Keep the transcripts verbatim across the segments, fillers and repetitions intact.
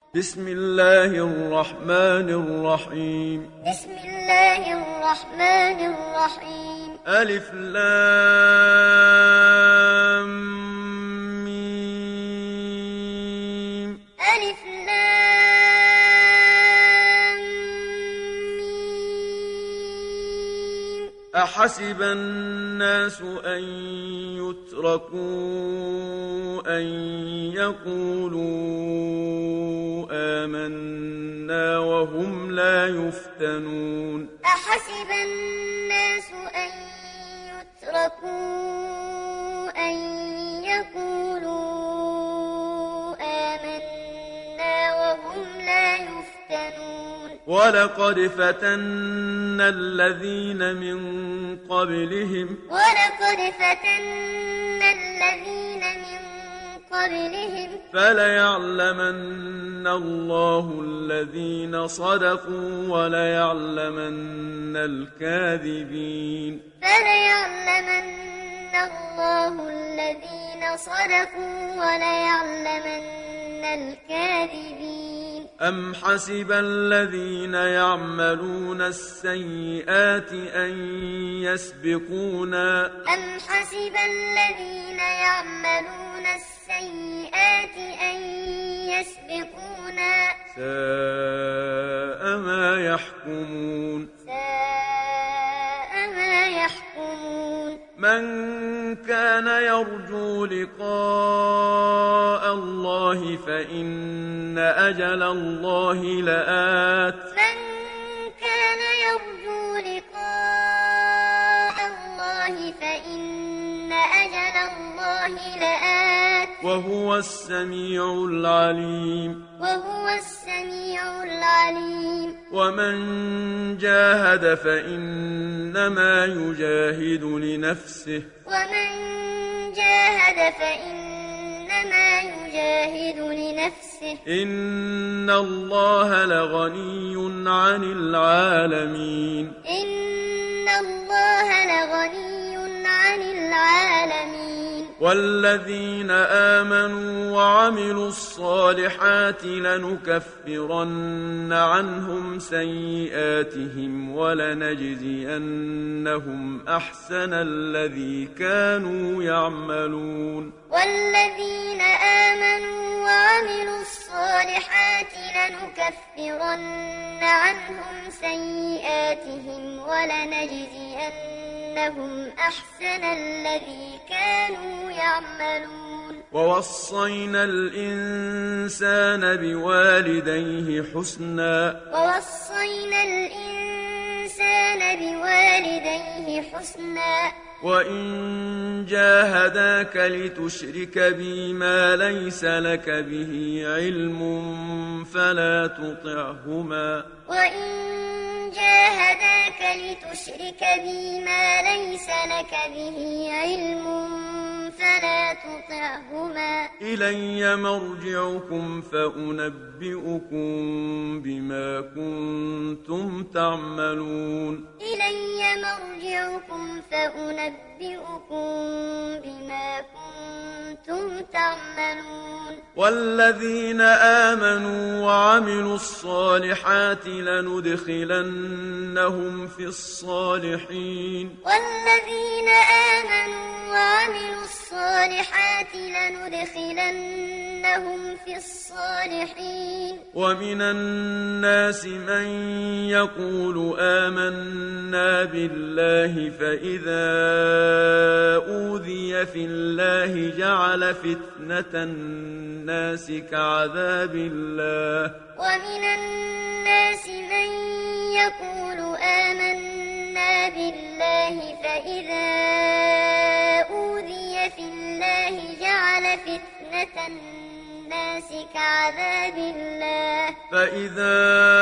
بسم الله الرحمن الرحيم بسم الله الرحمن الرحيم ألف لام ميم ألف لام ميم أحسب الناس أن يتركوا أن يقولوا آمنا وهم لا يفتنون أحسب الناس أن يتركوا أن يقولوا آمنا وهم لا يفتنون ولقد فتنا الذين من قبلهم ولقد فتنا الذين من قبلهم فليعلمن الله الذين صدقوا وليعلمن الكاذبين فليعلمن الله الذين صدقوا وليعلمن الكاذبين أم حسب الذين يعملون السيئات أن يسبقونا أم حسب الذين يعملون السيئات أن يسبقونا ساء ما يحكمون ساء ما يحكمون من كان يرجو لقاء الله فإن أجل الله لآت من كان يرجو لقاء الله فإن أجل الله لآت وهو السميع العليم وهو السميع العليم ومن جاهد فإنما يجاهد لنفسه ومن جاهد فإنما يجاهد لنفسه إن الله لغني عن العالمين إن الله لغني عن العالمين والذين آمنوا وعملوا الصالحات لنكفرن عنهم سيئاتهم ولنجزينهم أحسن الذي كانوا يعملون والذين آمنوا وعملوا الصالحات لنكفرن عنهم سيئاتهم ولنجزينهم أحسن الذي كانوا يعملون ووصينا الإنسان بوالديه حسنا ووصينا الإنسان بوالديه حسنا وإن جاهداك لتشرك بي ما ليس لك به علم فلا تطعهما وإن جاهداك لتشرك بي ما ليس لك به علم فلا تطعهما إلي مرجعكم فأنبئكم بما كنتم تعملون إلي مرجعكم فأنبئكم بما كنتم تعملون والذين آمنوا وعملوا الصالحات لندخلنهم في الصالحين والذين آمنوا وعملوا الصالحات لندخلنهم في الصالحين ومن الناس من يقول آمنا بالله فإذا أوذي في الله جعل فتنة الناس كعذاب الله ومن الناس من يقول آمنا بالله فإذا أوذي في الله جعل فتنة الناس كعذاب الله فإذا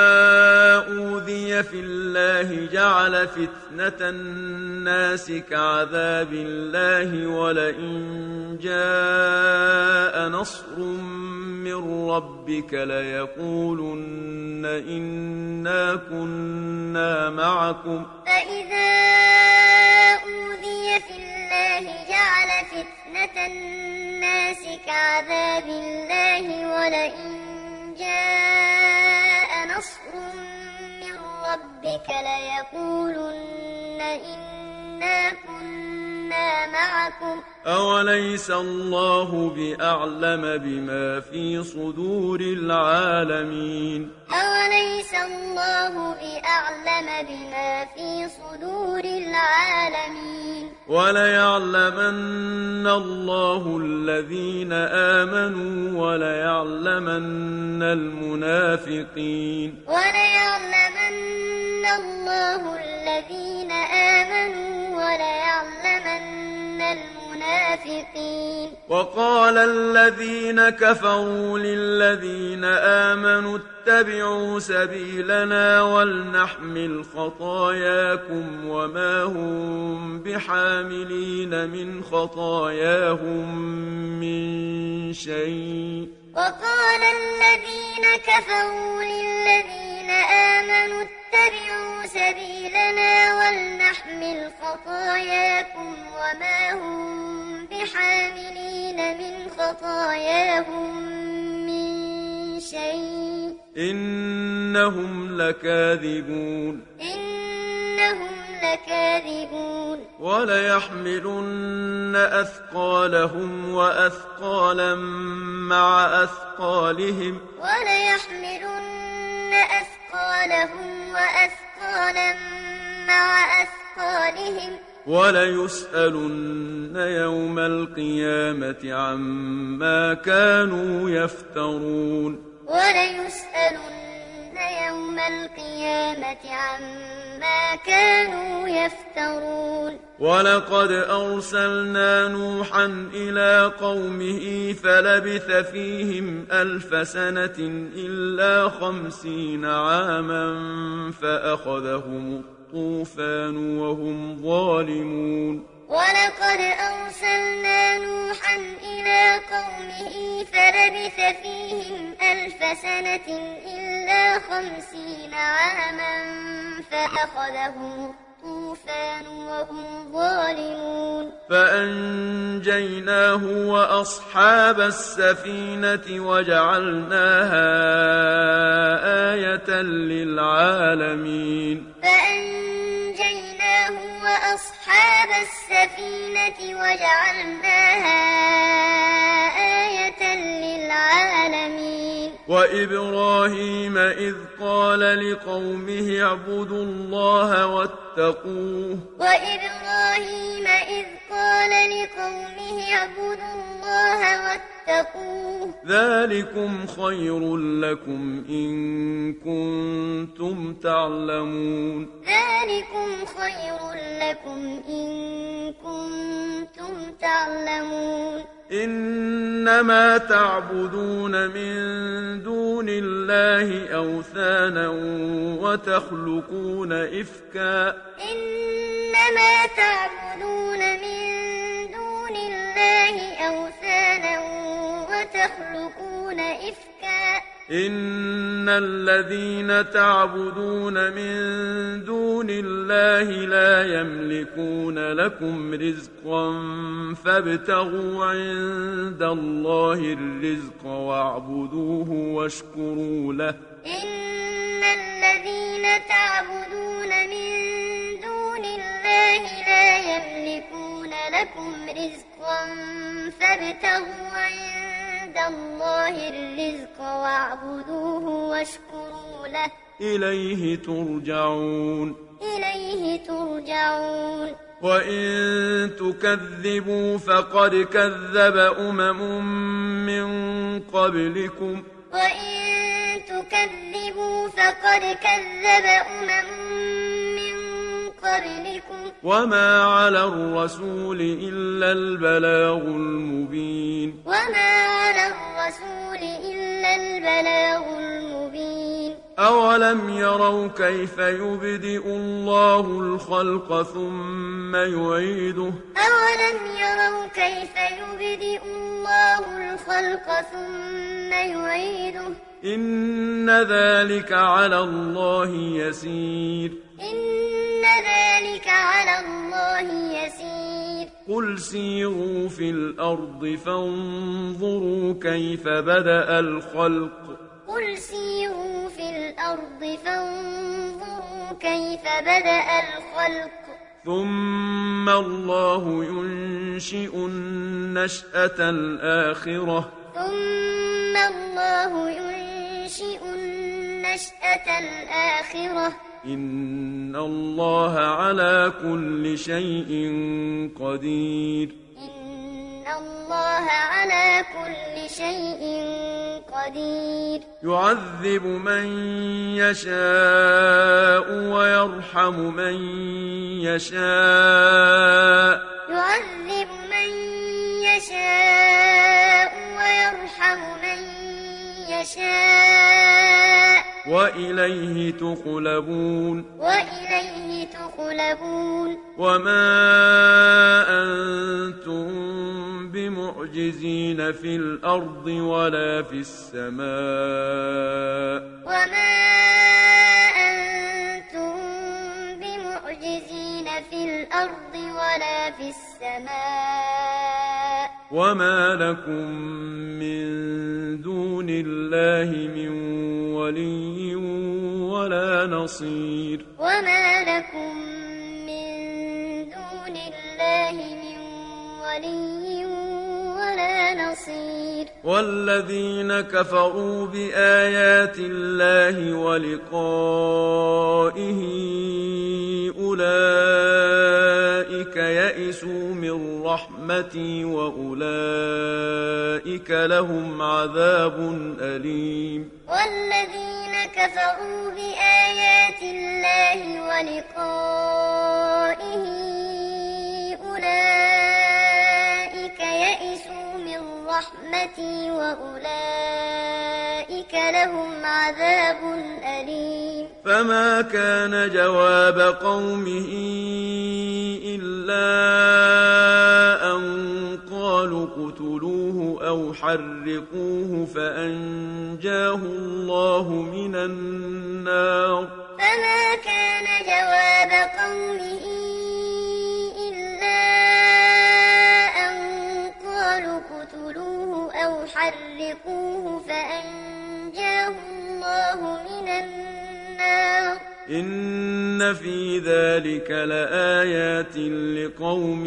أوذي في الله جعل فتنة الناس كعذاب الله ولئن جاء نصر من ربك ليقولن إنا كنا معكم فإذا أوذي في الله جعل فتنة الناس كعذاب الله ولئن جاء ليقولن إنا كنا معكم أوليس الله بأعلم بما في صدور العالمين أوليس الله بأعلم بما في صدور العالمين وليعلمن الله الذين آمنوا وليعلمن المنافقين وليعلمن الله الذين آمنوا وليعلمن المنافقين وقال الذين كفروا للذين آمنوا اتبعوا سبيلنا ولنحمل خطاياكم وما هم بحاملين من خطاياهم من شيء وقال الذين كفروا للذين آمنوا اتبعوا سبيلنا ولنحمل خطاياكم وما هم بحاملين من خطاياهم من شيء إنهم لكاذبون إنهم لكاذبون وليحملن أثقالهم وأثقالا مع أثقالهم وليحملن أثقالهم وأثقالا مع أثقالهم وليسألن يوم القيامة عما كانوا يفترون وليسألن يوم القيامة عما كانوا يفترون ولقد أرسلنا نوحا إلى قومه فلبث فيهم ألف سنة إلا خمسين عاما فأخذهم الطوفان وهم ظالمون ولقد أرسلنا نوحا إلى قومه فلبث فيهم ألف سنة إلا خمسين عاما فأخذهم الطوفان وهم ظالمون فأنجيناه وأصحاب السفينة وجعلناها آية للعالمين فأنجيناه وأصحاب السفينة وجعلناها آية للعالمين وإبراهيم إذ قال لقومه اعبدوا الله واتقوه وإبراهيم إذ قال لقومه اعبدوا الله واتقوه ذلكم خير لكم إن كنتم تعلمون ذلكم خير لكم إن كنتم تعلمون إنما تعبدون من دون الله أوثانا وتخلقون إفكا إنما تعبدون من دون الله أوثانا وتخلقون إفكا إن الذين تعبدون من دون الله لا يملكون لكم رزقا فابتغوا عند الله الرزق واعبدوه واشكروا له إن الذين تعبدون من دون الله لا يملكون لكم رزقا فابتغوا عند الله الرزق واعبدوه واشكروا له إليه ترجعون إليه ترجعون وإن تكذبوا فقد كذب أمم من قبلكم وإن تكذبوا فقد كذب أمم من قبلكم وما على الرسول إلا البلاغ المبين وما على الرسول إلا البلاغ المبين أولم يروا كيف يبدئ الله الخلق ثم يعيده أولم يروا كيف يبدئ الله الخلق ثم يعيده إن ذلك على الله يسير إن ذلك على الله يسير قل سيروا في الأرض فانظروا كيف بدأ الخلق قل سيروا في الأرض فانظروا كيف بدأ الخلق ثم الله ينشئ النشأة الآخرة ثم الله ينشئ النشأة الآخرة إن الله على كل شيء قدير إن الله على كل شيء قدير يعذب من يشاء ويرحم من يشاء يعذب من يشاء ويرحم من يشاء وإليه تقلبون وإليه تقلبون وما أنتم بمعجزين في الأرض ولا في السماء وما أنتم بمعجزين في الأرض ولا في السماء وما لكم من دون الله من ولي ولا نصير وما لكم من دون الله من ولي ولا نصير والذين كفروا بآيات الله ولقائه أولئك يئسوا من رحمتي وأولئك لهم عذاب أليم والذين كفروا بآيات الله ولقائه أولئك يئسوا من رحمتي وأولئك لهم عذاب أليم فما كان جواب قومه إلا أن قالوا اقتلوه أو حرقوه فأنجاه الله من النار فما كان جواب قومه إلا أن قالوا اقتلوه أو حرقوه فأنجاه الله من النار إن في ذلك لآيات لقوم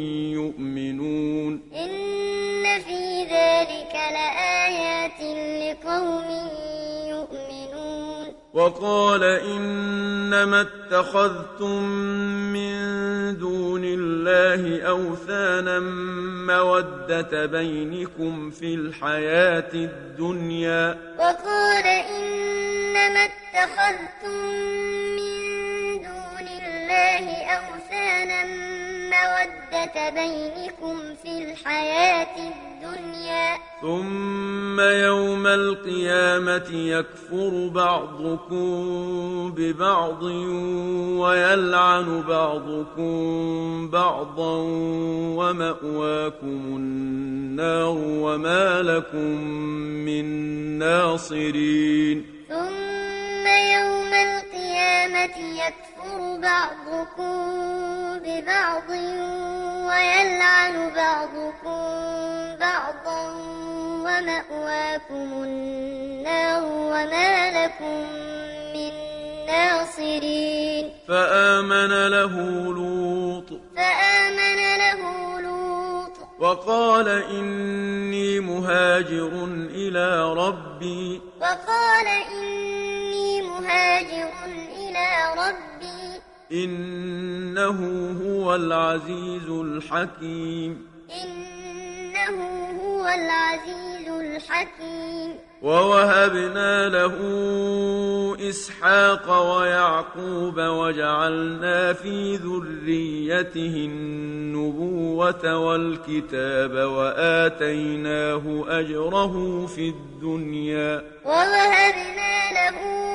يؤمنون إن في ذلك لآيات لقوم يؤمنون وقال إنما اتخذتم من دون الله أوثانا مودة بينكم في الحياة الدنيا وقال إنما اتخذتم من دون الله أوثانا مودة بينكم في الحياة الدنيا ثم يوم القيامة يكفر بعضكم ببعض ويلعن بعضكم بعضا ومأواكم النار وما لكم من ناصرين ثم يوم القيامة يكفر بعضكم ببعض ويلعن بعضكم بعضا ومأواكم النار وما لكم من ناصرين فآمن له لوط فآمن له لوط وقال إني مهاجر إلى ربي وقال إني مهاجر إلى ربي إنه هو العزيز الحكيم إنه هو العزيز الحكيم ووهبنا له إسحاق ويعقوب وجعلنا في ذريته النبوة والكتاب وآتيناه أجره في الدنيا ووهبنا له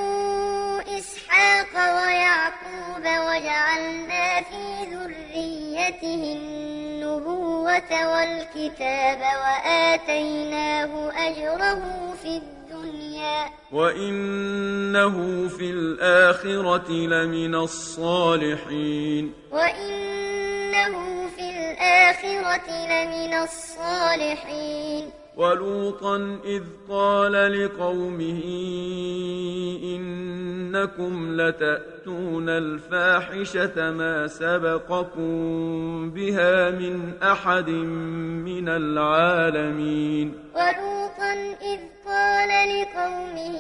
إسحاق ويعقوب وجعلنا في ذريته النبوة والكتاب وآتيناه أجره في الدنيا وإنه في الآخرة لمن الصالحين وإنه في الآخرة لمن الصالحين ولوطا إذ قال لقومه إن أئنكم لتأتون الفاحشة ما سبقكم بها من أحد من العالمين ولوطا إذ قال لقومه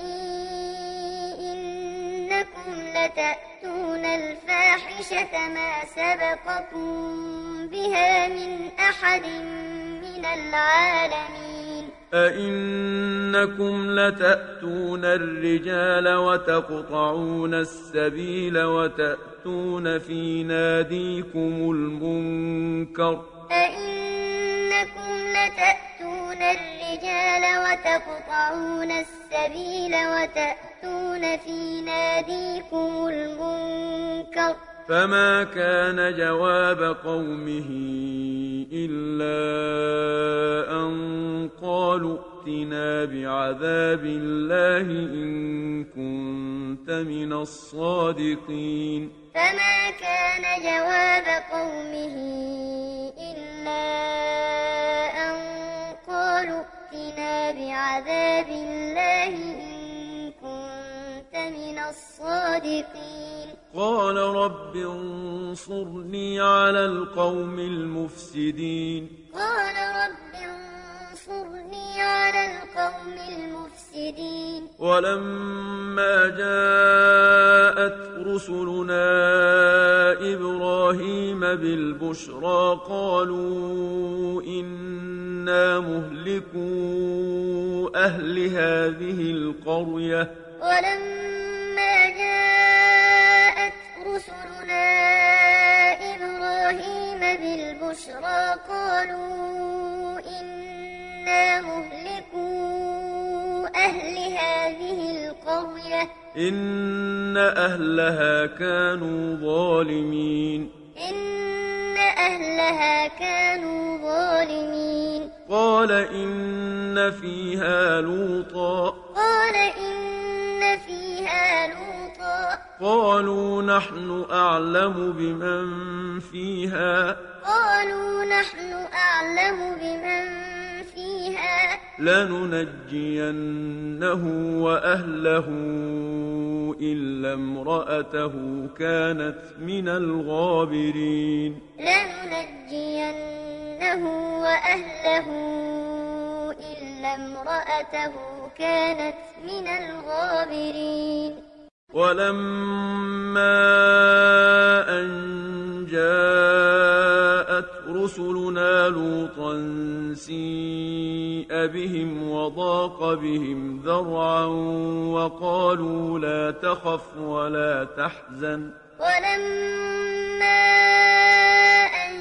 إنكم لتأتون الفاحشة ما سبقكم بها من أحد من العالمين أئنكم لتأتون الرجال وتقطعون السبيل وتأتون في ناديكم المنكر أئنكم لتأتون الرجال وتقطعون السبيل وتأتون في ناديكم المنكر فما كان جواب قومه إلا أن قالوا ائتنا بعذاب الله إن كنت من الصادقين فما كان جواب قومه إلا أن قالوا ائتنا بعذاب الله إن كنت من الصادقين قال رب انصرني على القوم المفسدين قال رب انصرني على القوم المفسدين ولما جاءت رسلنا إبراهيم بالبشرى قالوا إنا مهلكو أهل هذه القرية ولما جاءت رسلنا إبراهيم بالبشرى قالوا إنا مهلكو أهل هذه القرية إن أهلها كانوا ظالمين إن أهلها كانوا ظالمين قال إن فيها لوطا قال إن فيها لوطا قالوا نحن أعلم بمن فيها قالوا نحن أعلم بمن فيها لننجينه وأهله إلا امرأته كانت من الغابرين لننجينه وأهله إلا امرأته كانت من الغابرين ولما أن جاءت رسلنا لوطا سيء بهم وضاق بهم ذرعا وقالوا لا تخف ولا تحزن ولما أن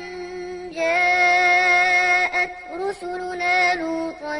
جاءت رسلنا لوطا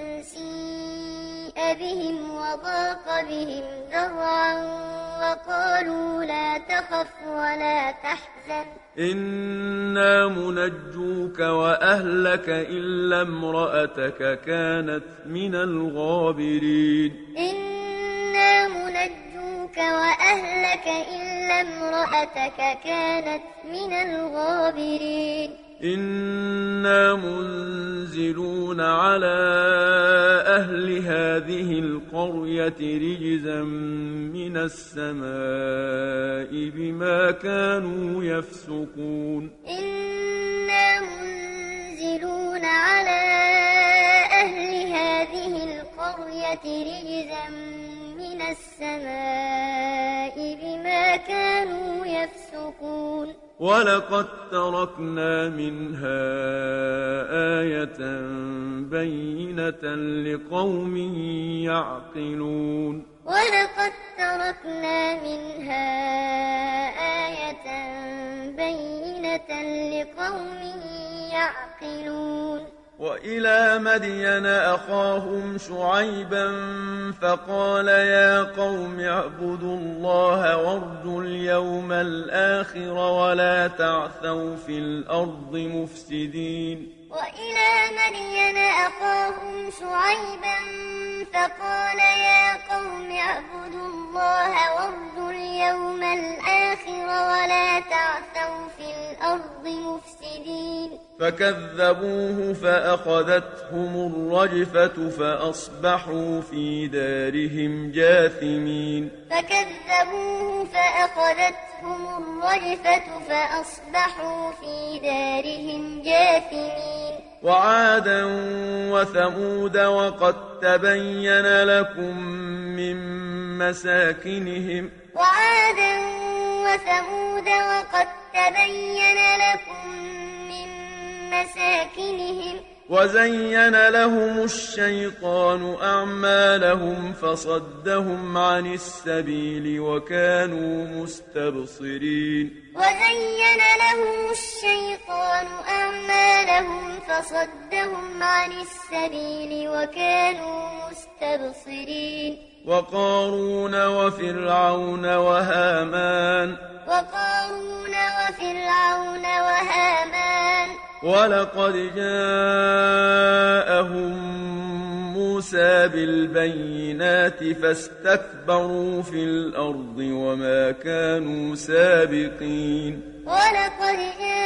سيء بهم وضاق بهم ذرعا وقالوا لا تخف ولا تحزن إنا منجوك وأهلك إلا امرأتك كانت من الغابرين إنا منجوك وأهلك إلا امرأتك كانت من الغابرين إنا منزلون على أهل هذه القرية رجزا من السماء بما كانوا يفسقون إنا منزلون على أهل هذه القرية رجزا من السماء بما كانوا يفسقون ولقد تركنا منها آية بينة لقوم يعقلون ولقد تركنا منها آية بينة لقوم يعقلون وإلى مدين أخاهم شعيبا فقال يا قوم اعبدوا الله وارجوا اليوم الآخر ولا تعثوا في الأرض مفسدين وإلى مدين أخاهم شعيبا فقال يا قوم اعبدوا الله وارجوا اليوم الآخر الآخر ولا تعثوا في الأرض مفسدين فكذبوه فأخذتهم الرجفة فأصبحوا في دارهم جاثمين فكذبوه فأخذتهم الرجفة فأصبحوا في دارهم جاثمين وعادا وثمود وقد تبين لكم من مساكنهم وعادا وثمود وقد تبين لكم من مساكنهم وزين لهم الشيطان أعمالهم فصدهم عن السبيل وكانوا مستبصرين وزين لهم الشيطان أعمالهم فصدهم عن السبيل وكانوا مستبصرين وقارون وفرعون وهامان وقارون وفرعون وهامان ولقد جاءهم موسى بالبينات فاستكبروا في الأرض وما كانوا سابقين ولقد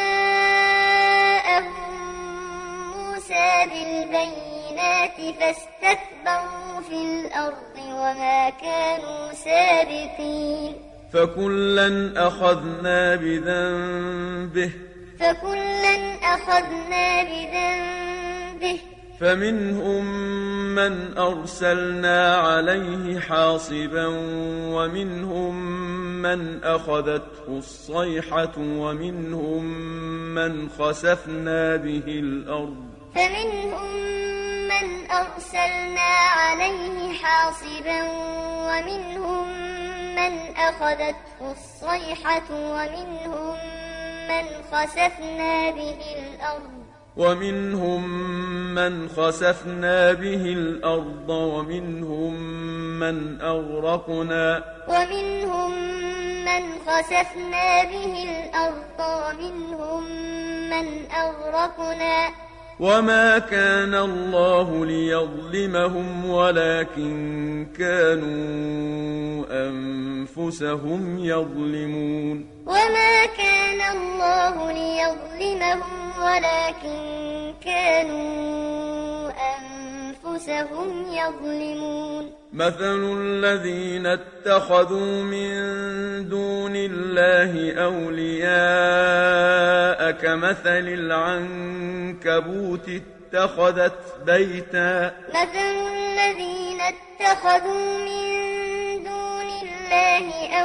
جاءهم موسى بالبينات فاستكبروا في الأرض وما كانوا سابقين فكلا أخذنا بذنبه فكلا أخذنا بذنبه فمنهم من أرسلنا عليه حاصبا ومنهم من أخذته الصيحة ومنهم من خسفنا به الأرض فمنهم من أرسلنا عليه حاصبا ومنهم من أخذته الصيحة ومنهم من خسفنا به الأرض ومنهم من خسفنا به الأرض ومنهم من أغرقنا ومنهم من خسفنا به الأرض ومنهم من أغرقنا وما كان الله ليظلمهم ولكن كانوا أنفسهم يظلمون وما كان الله ليظلمهم ولكن كانوا أنفسهم يظلمون مثل الذين اتخذوا من دون الله أولياء كمثل العنكبوت اتخذت بيتا مثل الذين اتخذوا من دون الله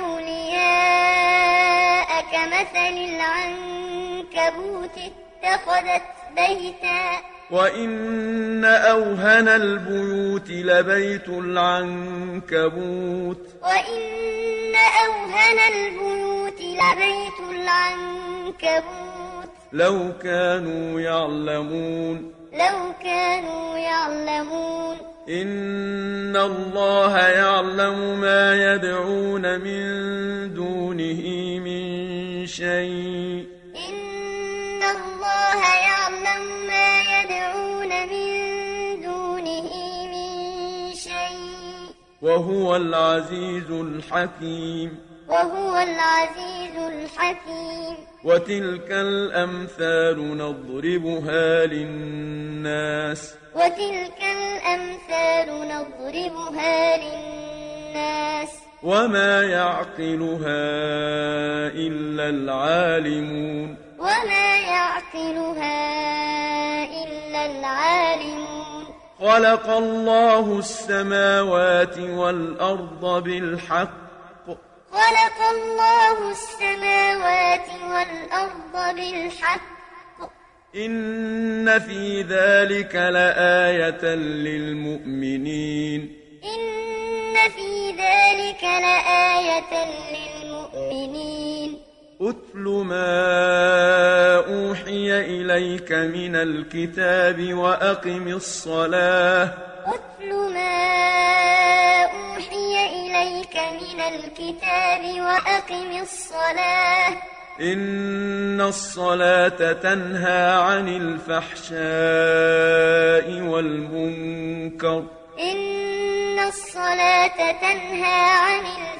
أولياء كمثل العنكبوت اتخذت بيتا وإن أوهن البيوت لبيت العنكبوت وإن أوهن البيوت لبيت العنكبوت لو كانوا يعلمون لو كانوا يعلمون إن الله يعلم ما يدعون من دونه من شيء إن الله يعلم ما يدعون من دونه من شيء وهو العزيز الحكيم وهو العزيز الحكيم وتلك الأمثال نضربها للناس وتلك الأمثال نضربها للناس وما يعقلها إلا العالمون وما يعقلها إلا العالمون خلق الله السماوات والأرض بالحق خلق الله السماوات والأرض بالحق إن في ذلك لآية للمؤمنين إن في ذلك لآية للمؤمنين أتل ما أوحي إليك من الكتاب وأقم الصلاة أتل ما أوحي إليك من الكتاب وأقم الصلاة إن الصلاة تنهى عن الفحشاء والمنكر إن الصلاة تنهى عن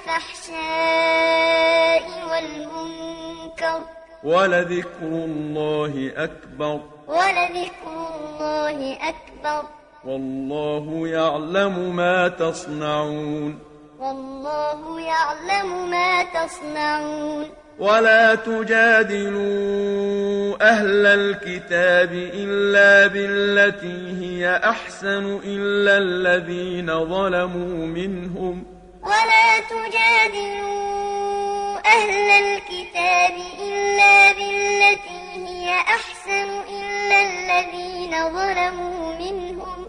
الفحشاء والمنكر ولذكر الله أكبر ولذكر الله أكبر والله يعلم ما تصنعون والله يعلم ما تصنعون ولا تجادلوا أهل الكتاب إلا بالتي هي أحسن إلا الذين ظلموا منهم ولا تجادلوا أهل الكتاب إلا بالتي هي أحسن إلا الذين ظلموا منهم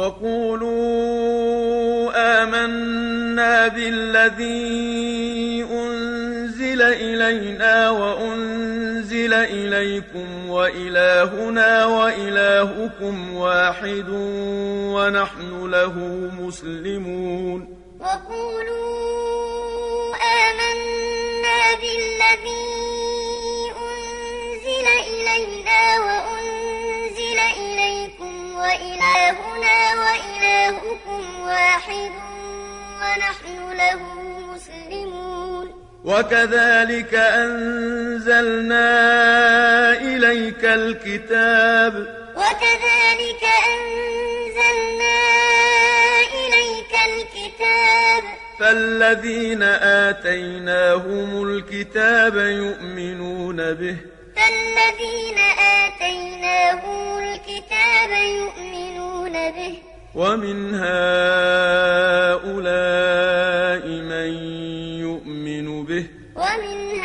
وقولوا آمنا بالذي أنزل إلينا وأنزل إليكم وإلهنا وإلهكم واحد ونحن له مسلمون وقولوا آمنا بالذي أنزل إلينا وأنزل إليكم وإلهنا وإلهكم واحد ونحن له مسلمون وكذلك أنزلنا إليك الكتاب وكذلك أنزلنا إليك الكتاب فالذين آتيناهم الكتاب يؤمنون به فالذين آتيناهم الكتاب يؤمنون به ومن هؤلاء من يؤمن به ومن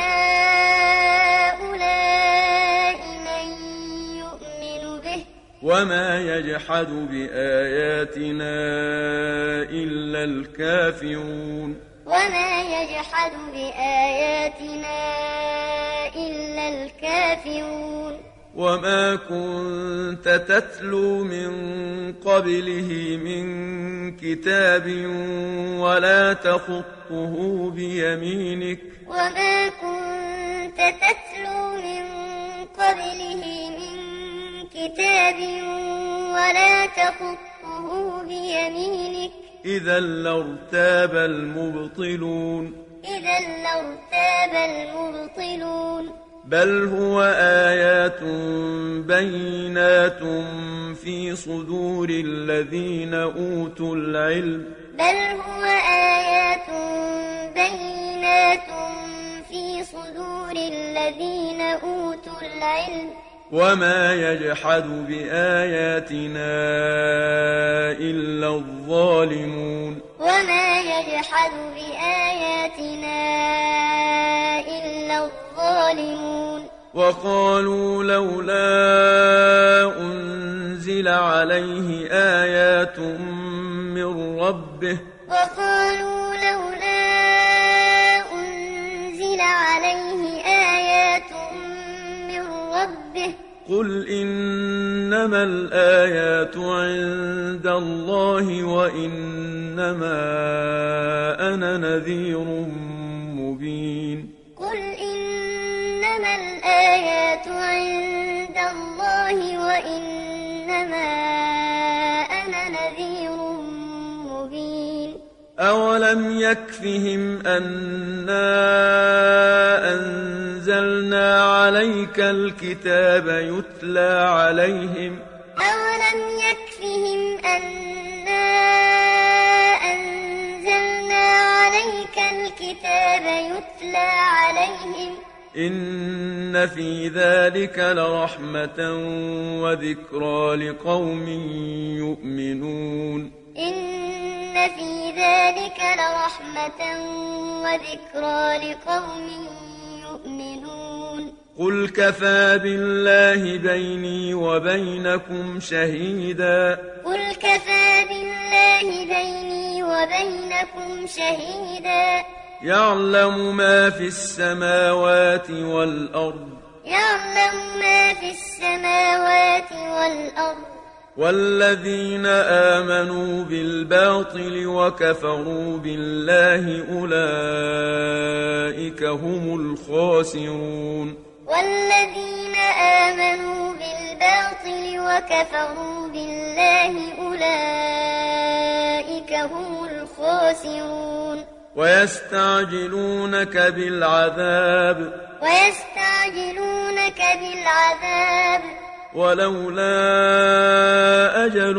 هؤلاء من يؤمن به وما يجحد بآياتنا إلا الكافرون وما يجحد بآياتنا إلا الكافرون وما كنت تتلو من قبله من كتاب ولا تخطه بيمينك وما كنت تتلو من قبله من كتاب ولا تخطه بيمينك إذا لارتاب المبطلون إذا لارتاب المبطلون بل هو آيات بينات في صدور الذين أوتوا العلم بل هو آيات بينات في صدور الذين أوتوا العلم وما يجحد بآياتنا إلا الظالمون وما يجحد بآياتنا إلا الظالمون وقالوا لولا أنزل عليه آيات من ربه وقالوا لولا أنزل عليه آيات من ربه قل إنما الآيات عند الله وإنما أنا نذير مبين قل إنما الآيات عند الله وإنما أنا نذير مبين أولم يكفهم أنا أنزلنا عليك الكتاب يتلى عليهم أولم يكفهم أنا أنزلنا عليك الكتاب يتلى عليهم إن في ذلك لرحمة وذكرى لقوم يؤمنون إن في ذلك لرحمة وذكرى لقوم يؤمنون قل كفى بالله بيني وبينكم شهيدا قل كفى بالله بيني وبينكم شهيدا يعلم ما في السماوات والأرض يعلم ما في السماوات والأرض والذين آمنوا بالباطل وكفروا بالله أولئك هم الخاسرون والذين آمنوا بالباطل وكفروا بالله أولئك هم الخاسرون الخاسرون ويستعجلونك بالعذاب ويستعجلونك بالعذاب ولولا أجل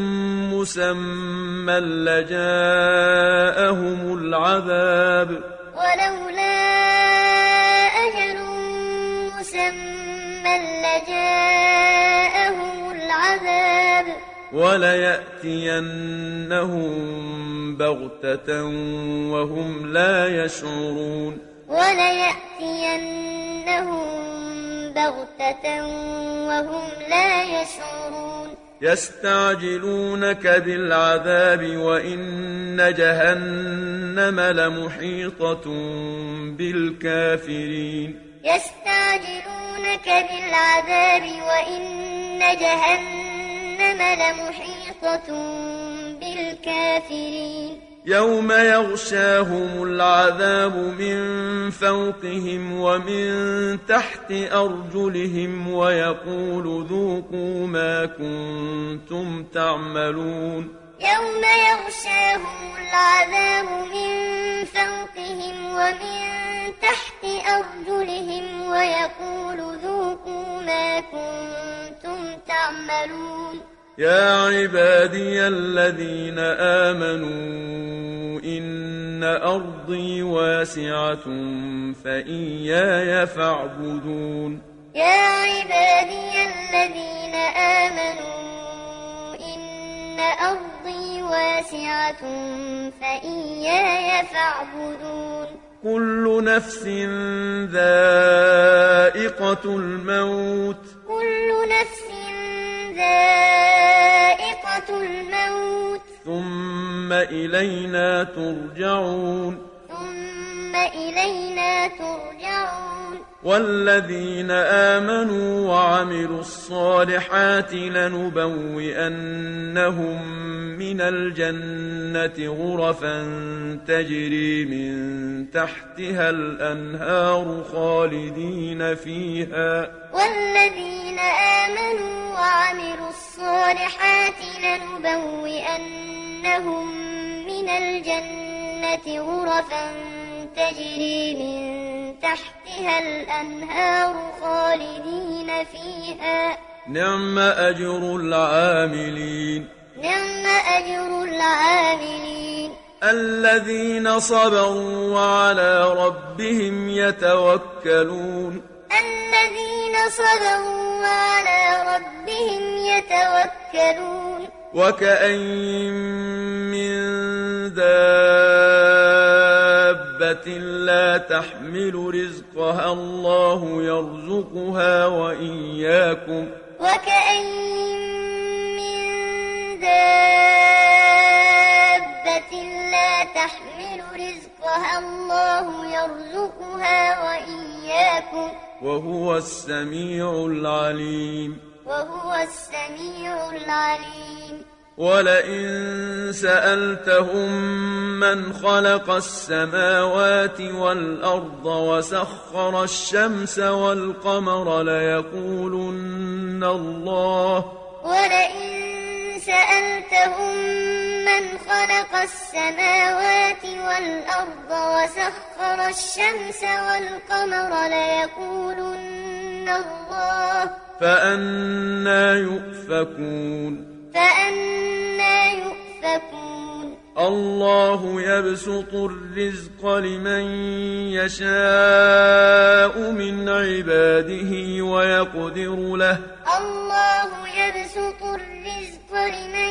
مسمى لجاءهم العذاب ولولا أجل مسمى لجاءهم العذاب وليأتينهم بغتة وهم لا يشعرون وليأتينهم بغتة وهم لا يشعرون يستعجلونك بالعذاب وإن جهنم لمحيطة بالكافرين يستعجلونك بالعذاب وإن جهنم لمحيطة بالكافرين يوم يغشاهم العذاب من فوقهم ومن تحت أرجلهم ويقول ذوقوا ما كنتم تعملون يوم يغشاهم العذاب من فوقهم ومن تحت أرجلهم ويقول ذوقوا ما كنتم تعملون يا عبادي الذين آمنوا إن أرضي واسعة فإياي فاعبدون يا عبادي الذين آمنوا إن أرضي واسعة فإياي فاعبدون كل نفس ذائقة الموت كل نفس ذائقة الموت ثم إلينا ترجعون ثم إلينا ترجعون والذين آمنوا وعملوا الصالحات لنبوئنهم من الجنة غرفا تجري من تحتها الأنهار خالدين فيها والذين آمنوا وعملوا الصالحات لنبوئنهم من الجنة غرفا تجري من تحتها الأنهار خالدين فيها نعم أجر العاملين نعم أجر العاملين الذين صبروا وعلى ربهم يتوكلون الذين صبروا وعلى ربهم يتوكلون وكأين من دابة لا تحمل رزقها الله يرزقها وإياكم وكأين من دابة لا تحمل رزقها الله يرزقها وإياكم وهو السميع العليم وهو السميع العليم ولئن سألتهم من خلق السماوات والأرض وسخر الشمس والقمر ليقولن الله ولئن سألتهم من خلق السماوات والأرض وسخر الشمس والقمر ليقولن الله فأنى يؤفكون فأنى يؤفكون الله يبسط الرزق لمن يشاء من عباده ويقدر له الله يبسط الرزق لمن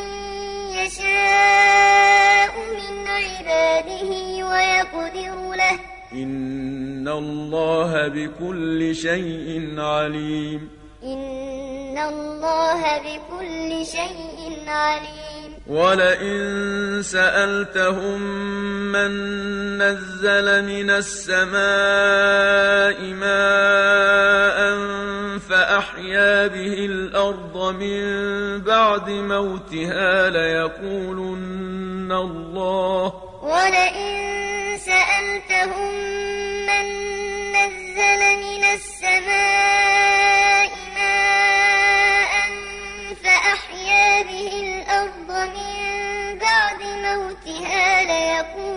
يشاء من عباده ويقدر له إن الله بكل شيء عليم إن الله بكل شيء عليم ولئن سألتهم من نزل من السماء ماء فأحيا به الأرض من بعد موتها ليقولن الله ولئن سألتهم من نزل من السماء ماء فأحيا به الأرض من بعد موتها ليقولن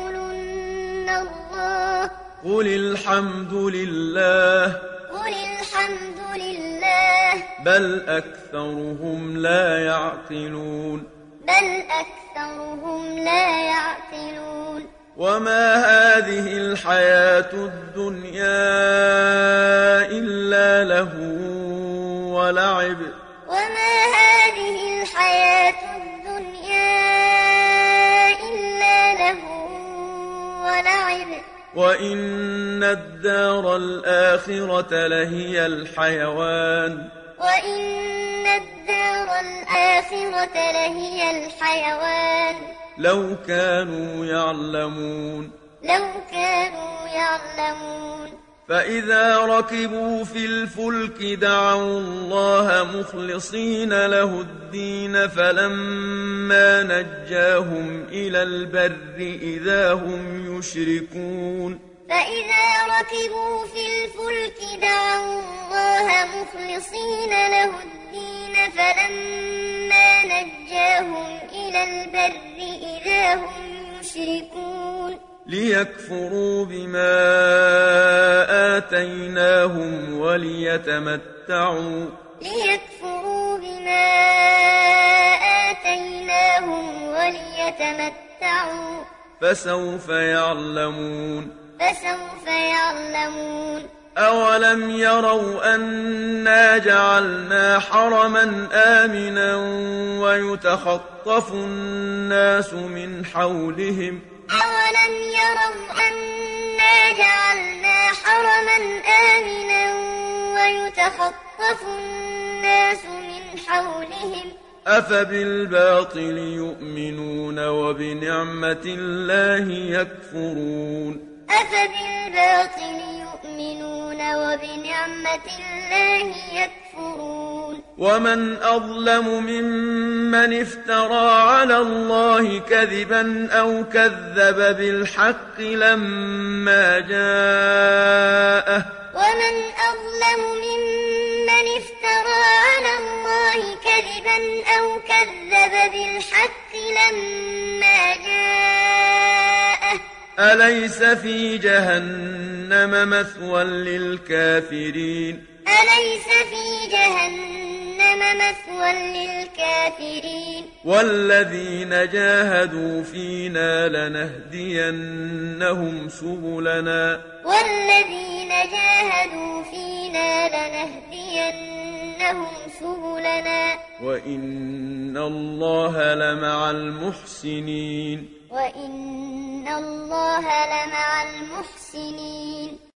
قل الحمد لله قل الحمد لله بل أكثرهم لا يعقلون بل أكثرهم لا يعقلون وما هذه الحياة الدنيا إلا لهو ولعب وما هذه الحياة الدنيا إلا لهو ولعب وإن الدار الآخرة لهي الحيوان وإن الدار الآخرة لهي الحيوان لو كانوا يعلمون لو كانوا يعلمون فإذا ركبوا في الفلك دعوا الله مخلصين له الدين فلما نجاهم إلى البر إذا هم يشركون فإذا ركبوا في الفلك دعوا الله مخلصين له الدين فلما نجاهم إلى البر إذا هم يشركون ليكفروا بما آتيناهم وليتمتعوا ليكفروا بما آتيناهم وليتمتعوا فسوف يعلمون فسوف يعلمون أولم يروا أنا جعلنا حرما آمنا ويتخطف الناس من حولهم أولم يروا أنا جعلنا حرما آمنا ويتخطف الناس من حولهم أفبالباطل يؤمنون وبنعمة الله يكفرون أفبالباطل يؤمنون وبنعمة الله يكفرون ومن أظلم ممن افترى على الله كذبا أو كذب بالحق لما جاءه ومن أظلم ممن افترى على الله كذبا أو كذب بالحق لما جاءه أليس في جهنم مثوى للكافرين أليس في جهنم مثوى للكافرين والذين جاهدوا فينا لنهدينهم سبلنا والذين جاهدوا فينا لنهدينهم سبلنا وإن الله لمع المحسنين وإن الله لمع المحسنين